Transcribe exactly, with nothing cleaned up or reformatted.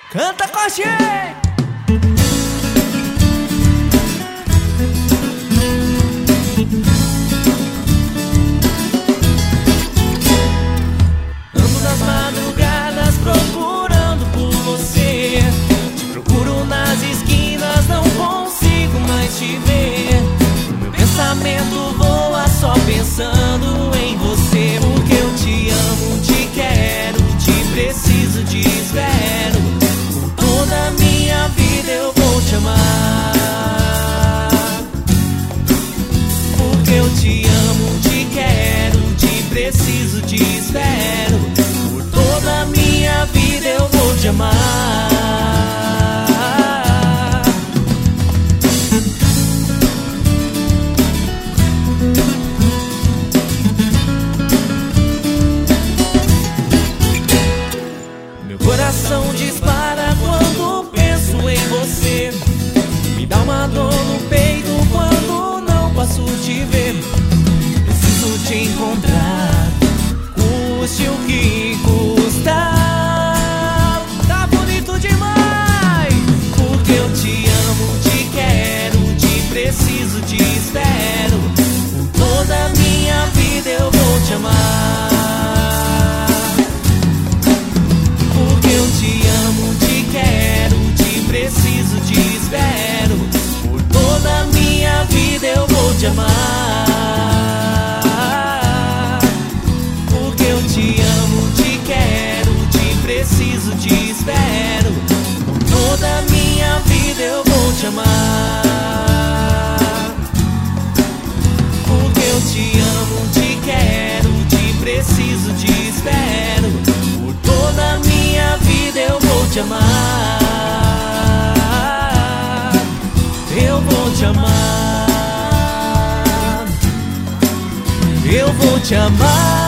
Canta com a gente! Ando nas madrugadas procurando por você. Te procuro nas esquinas, não consigo mais te ver. O meu pensamento voa só pensando em você. Porque eu te amo, te quero, te preciso, te espero. Por toda a minha vida eu vou te amar. Porque eu te amo, te quero, te preciso, te espero. Por toda a minha vida eu vou te amar. Meu coração dispara quando penso em você. Me dá uma dor no peito quando não posso te ver. Preciso te encontrar, custe o que custar. Tá bonito demais. Porque eu te amo, te quero, te preciso, te espero. Por toda a minha vida eu vou te amar. Porque eu te amo, te quero, te preciso, te espero. Por toda a minha vida eu vou te amar. Porque eu te amo, te quero, te preciso, te espero. Por toda a minha vida eu vou te amar. Porque eu te amo, te quero, te preciso, te espero. Por toda a minha vida eu vou te amar. Eu vou te amar. Eu vou te amar.